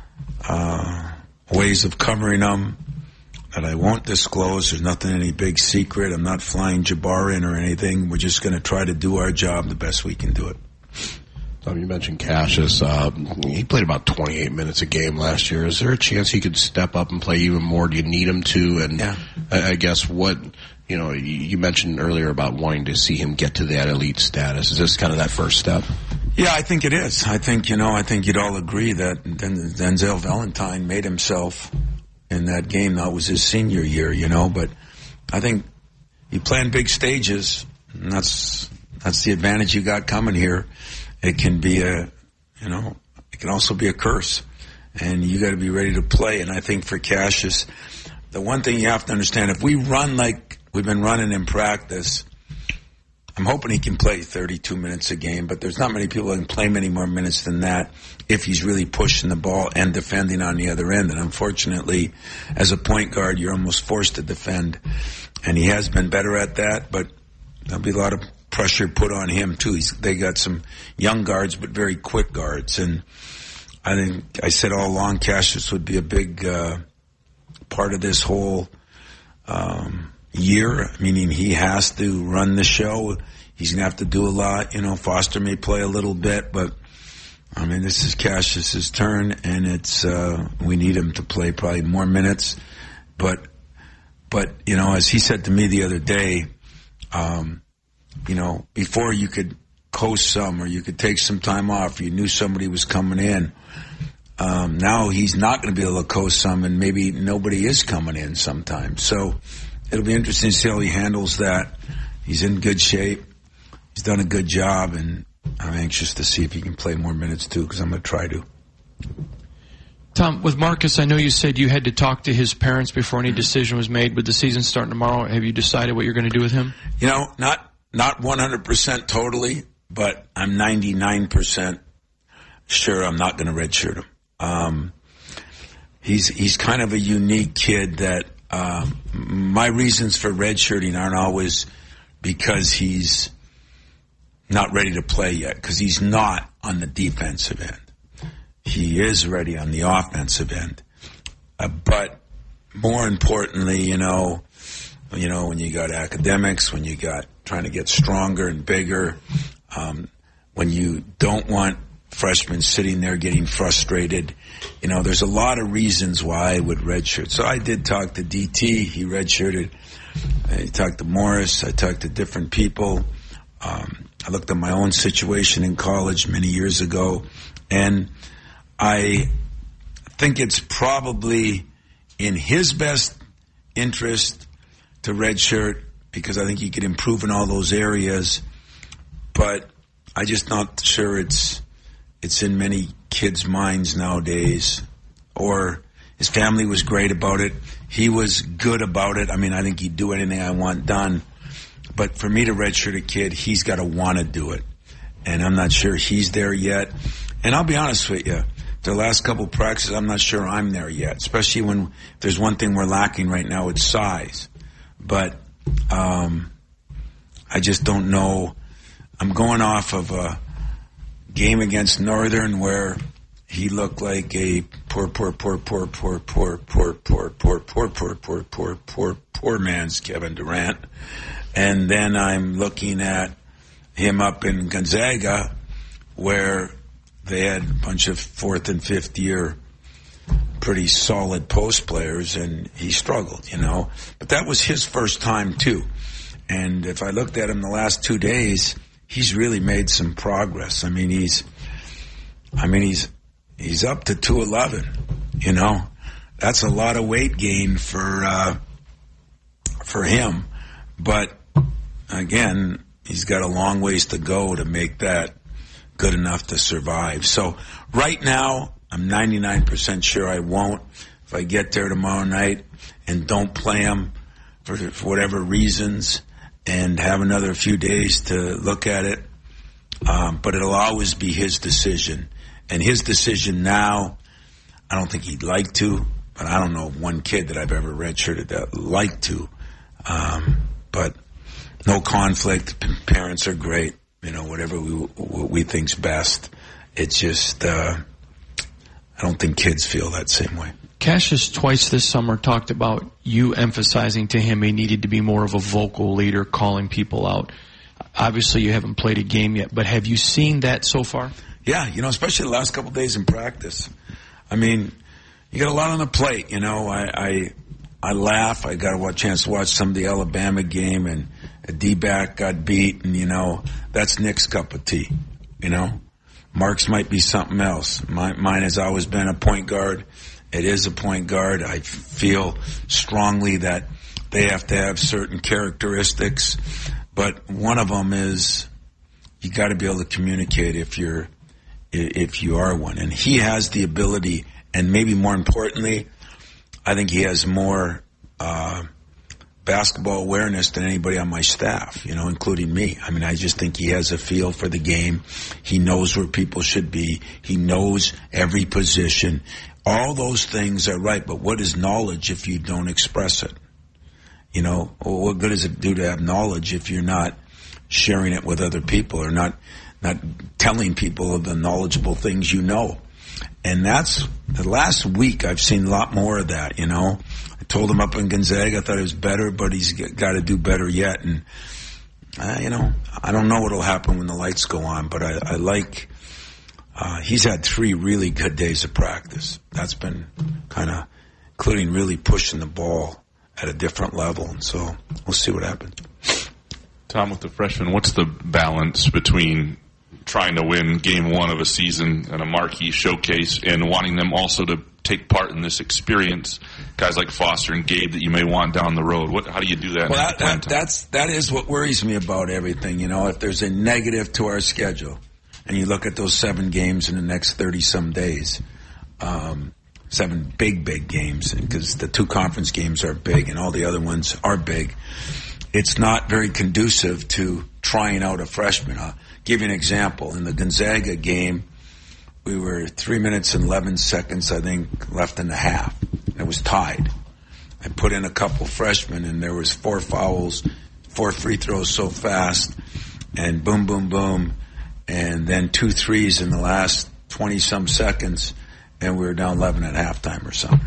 ways of covering them that I won't disclose. There's nothing any big secret. I'm not flying Jabbar in or anything. We're just going to try to do our job the best we can do it. You mentioned Cassius. He played about 28 minutes a game last year. Is there a chance he could step up and play even more? Do you need him to? And yeah. I guess you mentioned earlier about wanting to see him get to that elite status. Is this kind of that first step? Yeah, I think it is. I think you'd all agree that Denzel Valentine made himself in that game. That was his senior year, but I think you play on big stages, and that's the advantage you got coming here. It can be it can also be a curse, and you got to be ready to play. And I think for Cassius, the one thing you have to understand, if we run like we've been running in practice, I'm hoping he can play 32 minutes a game, but there's not many people that can play many more minutes than that if he's really pushing the ball and defending on the other end. And unfortunately, as a point guard, you're almost forced to defend. And he has been better at that, but there'll be a lot of pressure put on him, too. They got some young guards, but very quick guards. And I think I said all along Cassius would be a big part of this whole year, meaning he has to run the show. He's going to have to do a lot. Foster may play a little bit, but, this is Cassius's turn, and it's we need him to play probably more minutes. But as he said to me the other day, before you could coast some or you could take some time off, you knew somebody was coming in. Now he's not going to be able to coast some, and maybe nobody is coming in sometimes. So it'll be interesting to see how he handles that. He's in good shape. He's done a good job, and I'm anxious to see if he can play more minutes too, because I'm going to try to. Tom, with Marcus, I know you said you had to talk to his parents before any decision was made. With the season starting tomorrow, have you decided what you're going to do with him? Not 100% totally, but I'm 99% sure I'm not going to redshirt him. He's kind of a unique kid that my reasons for redshirting aren't always because he's not ready to play yet, because he's not on the defensive end. He is ready on the offensive end. But more importantly, when you got academics, when you got trying to get stronger and bigger, when you don't want freshmen sitting there getting frustrated, there's a lot of reasons why I would redshirt. So I did talk to DT. He redshirted. I talked to Morris. I talked to different people. I looked at my own situation in college many years ago, and I think it's probably in his best interest to redshirt because I think he could improve in all those areas, but I just not sure it's in many kids' minds nowadays. Or his family was great about it. He was good about it. I think he'd do anything I want done. But for me to redshirt a kid, he's got to want to do it. And I'm not sure he's there yet. And I'll be honest with you, the last couple of practices, I'm not sure I'm there yet, especially when there's one thing we're lacking right now, it's size. But I just don't know. I'm going off of a game against Northern where he looked like a poor man's Kevin Durant. And then I'm looking at him up in Gonzaga where they had a bunch of fourth and fifth year pretty solid post players, and he struggled, But that was his first time, too. And if I looked at him the last 2 days, he's really made some progress. He's up to 211, That's a lot of weight gain for him. But, again, he's got a long ways to go to make that good enough to survive. So right now, I'm 99% sure I won't. If I get there tomorrow night and don't play him for whatever reasons and have another few days to look at it, but it'll always be his decision. And his decision now, I don't think he'd like to, but I don't know of one kid that I've ever redshirted that liked to. But no conflict. Parents are great. Whatever we think's best. It's just I don't think kids feel that same way. Cassius twice this summer talked about you emphasizing to him he needed to be more of a vocal leader, calling people out. Obviously, you haven't played a game yet, but have you seen that so far? Yeah, especially the last couple of days in practice. You got a lot on the plate. I laugh. I got a chance to watch some of the Alabama game, and a D-back got beat, and, that's Nick's cup of tea, Mark's might be something else. Mine has always been a point guard. It is a point guard. I feel strongly that they have to have certain characteristics, but one of them is you got to be able to communicate if you are one. And he has the ability, and maybe more importantly, I think he has more basketball awareness than anybody on my staff, including me. I mean, I just think he has a feel for the game. He knows where people should be. He knows every position. All those things are right, but what is knowledge if you don't express it? What good does it do to have knowledge if you're not sharing it with other people or not telling people of the knowledgeable things you know? And that's the last week I've seen a lot more of that, I told him up in Gonzaga I thought it was better, but he's got to do better yet. And, I don't know what will happen when the lights go on, but I like he's had 3 really good days of practice. That's been kind of, including really pushing the ball at a different level. And so we'll see what happens. Tom, with the freshmen, what's the balance between trying to win game 1 of a season and a marquee showcase and wanting them also to take part in this experience, guys like Foster and Gabe that you may want down the road? How do you do that? Well, that is what worries me about everything. If there's a negative to our schedule, and you look at those 7 games in the next 30-some days, 7 big games, because the 2 conference games are big and all the other ones are big, it's not very conducive to trying out a freshman. I'll give you an example. In the Gonzaga game, we were 3 minutes and 11 seconds, I think, left in the half. It was tied. I put in a couple freshmen, and there was 4 fouls, 4 free throws so fast, and boom, boom, boom, and then 2 threes in the last 20-some seconds, and we were down 11 at halftime or something.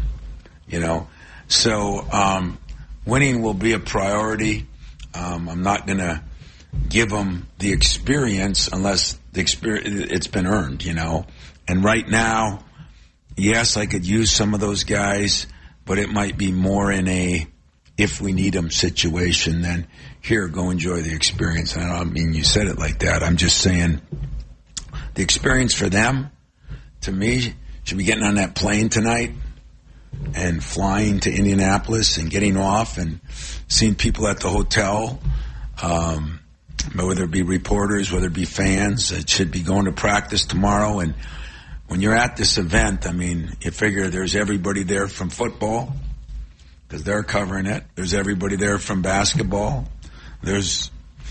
So winning will be a priority. I'm not going to give them the experience unless it's been earned, And right now, yes, I could use some of those guys, but it might be more in a if we need them situation than here, go enjoy the experience. And I don't mean you said it like that. I'm just saying the experience for them, to me, should be getting on that plane tonight and flying to Indianapolis and getting off and seeing people at the hotel, whether it be reporters, whether it be fans. It should be going to practice tomorrow. And when you're at this event, you figure there's everybody there from football because they're covering it. There's everybody there from basketball. It's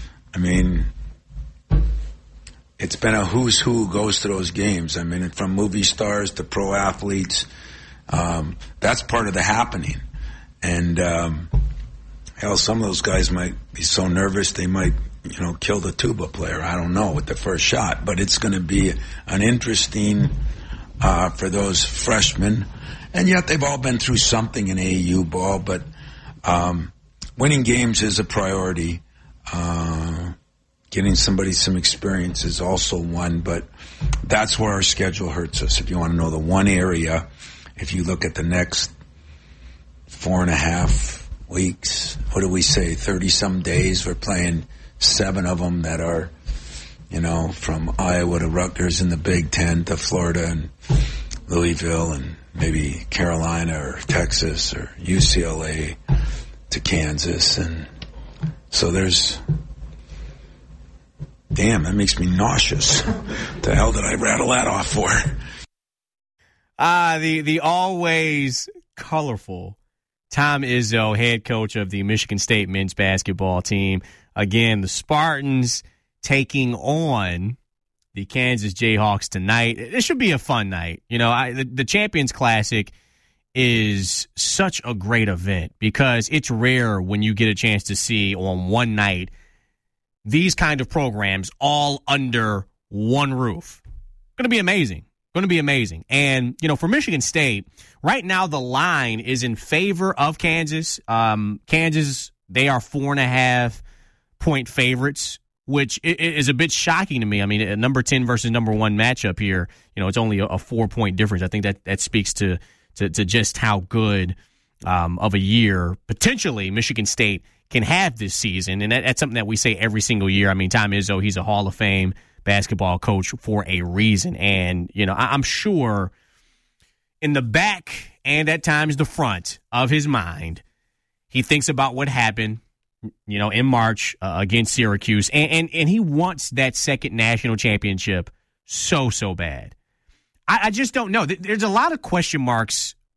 been a who's who goes to those games. From movie stars to pro athletes. That's part of the happening. And, some of those guys might be so nervous they might, kill the tuba player. I don't know with the first shot, but it's going to be an interesting, for those freshmen. And yet they've all been through something in AAU ball, but, winning games is a priority. Getting somebody some experience is also one, but that's where our schedule hurts us. If you want to know the one area, if you look at the next 4.5 weeks, what do we say, 30-some days, we're playing 7 of them that are, from Iowa to Rutgers in the Big Ten to Florida and Louisville and maybe Carolina or Texas or UCLA to Kansas. And so damn, that makes me nauseous. The hell did I rattle that off for? The always colorful Tom Izzo, head coach of the Michigan State men's basketball team. Again, the Spartans taking on the Kansas Jayhawks tonight. It should be a fun night. The Champions Classic is such a great event because it's rare when you get a chance to see on one night these kind of programs all under one roof. Going to be amazing. And, for Michigan State, right now the line is in favor of Kansas. Kansas, they are 4.5-point favorites, which is a bit shocking to me. A number 10 versus number 1 matchup here, it's only a 4-point difference. I think that speaks to just how good of a year potentially Michigan State can have this season. And that's something that we say every single year. Tom Izzo, he's a Hall of Fame basketball coach for a reason. And, I'm sure in the back and at times the front of his mind, he thinks about what happened, in March against Syracuse. And he wants that second national championship so bad. I just don't know. There's a lot of question marks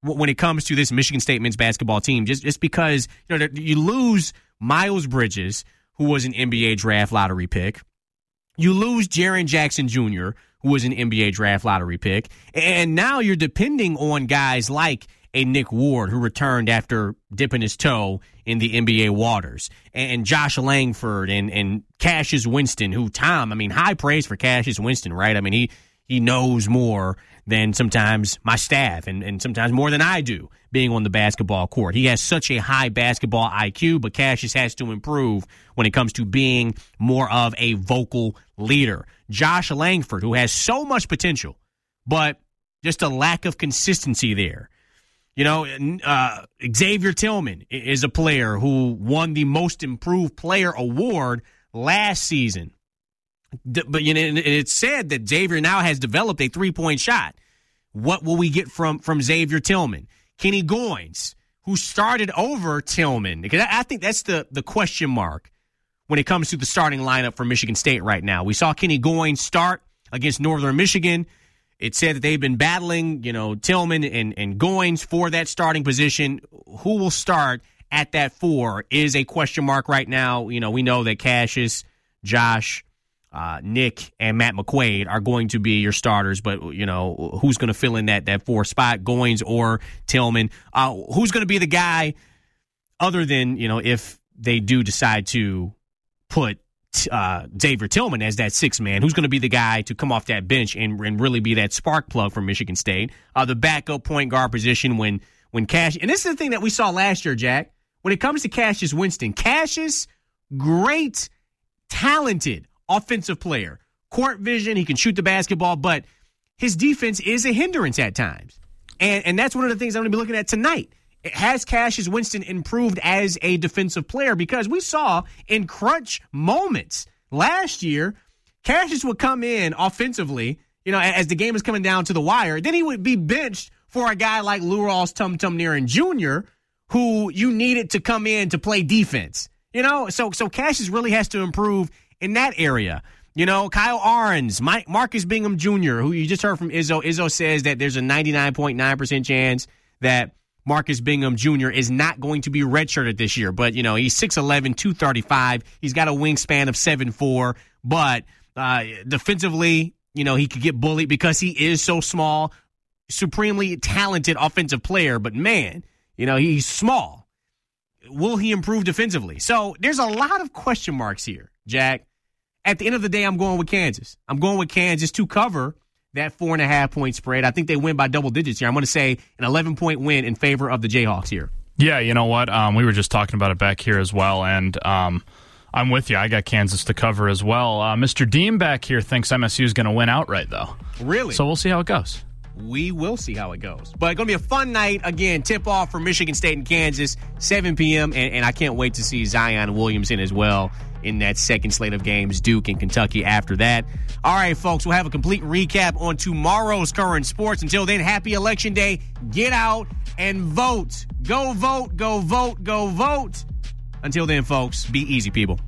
when it comes to this Michigan State men's basketball team, just because you lose Miles Bridges, who was an NBA draft lottery pick. You lose Jaren Jackson Jr., who was an NBA draft lottery pick. And now you're depending on guys like a Nick Ward, who returned after dipping his toe in the NBA waters, and Josh Langford and Cassius Winston, high praise for Cassius Winston, right? I mean, he knows more than sometimes my staff and sometimes more than I do being on the basketball court. He has such a high basketball IQ, but Cassius has to improve when it comes to being more of a vocal leader. Josh Langford, who has so much potential, but just a lack of consistency there. Xavier Tillman is a player who won the Most Improved Player award last season. But it's said that Xavier now has developed a three-point shot. What will we get from Xavier Tillman? Kenny Goins, who started over Tillman. Because I think that's the question mark when it comes to the starting lineup for Michigan State right now. We saw Kenny Goins start against Northern Michigan. It said that they've been battling, Tillman and Goins for that starting position. Who will start at that 4 is a question mark right now. We know that Cassius, Josh, Nick, and Matt McQuaid are going to be your starters, but, who's going to fill in that 4 spot, Goins or Tillman? Who's going to be the guy other than, if they do decide to put Xavier Tillman as that 6th man, who's going to be the guy to come off that bench and really be that spark plug for Michigan State? The backup point guard position when Cassius, and this is the thing that we saw last year, Jack, when it comes to Cassius Winston. Cassius, great, talented offensive player. Court vision, he can shoot the basketball, but his defense is a hindrance at times. And that's one of the things I'm going to be looking at tonight. Has Cassius Winston improved as a defensive player? Because we saw in crunch moments last year, Cassius would come in offensively, as the game is coming down to the wire. Then he would be benched for a guy like Luros Tum Niren Jr., who you needed to come in to play defense. So Cassius really has to improve in that area. Kyle Ahrens, Marcus Bingham Jr., who you just heard from Izzo. Izzo says that there's a 99.9% chance that Marcus Bingham Jr. is not going to be redshirted this year. But, he's 6'11", 235. He's got a wingspan of 7'4". But defensively, he could get bullied because he is so small. Supremely talented offensive player. But, man, he's small. Will he improve defensively? So there's a lot of question marks here, Jack. At the end of the day, I'm going with Kansas. I'm going with Kansas to cover that 4.5-point spread. I think they win by double digits here. I'm going to say an 11-point win in favor of the Jayhawks here. Yeah, you know what? We were just talking about it back here as well, and I'm with you. I got Kansas to cover as well. Mr. Dean back here thinks MSU is going to win outright, though. Really? So we'll see how it goes. We will see how it goes. But it's going to be a fun night. Again, tip-off for Michigan State and Kansas, 7 p.m., and I can't wait to see Zion Williamson as well in that second slate of games, Duke and Kentucky after that. All right, folks, we'll have a complete recap on tomorrow's current sports. Until then, happy Election Day. Get out and vote. Go vote, go vote, go vote. Until then, folks, be easy, people.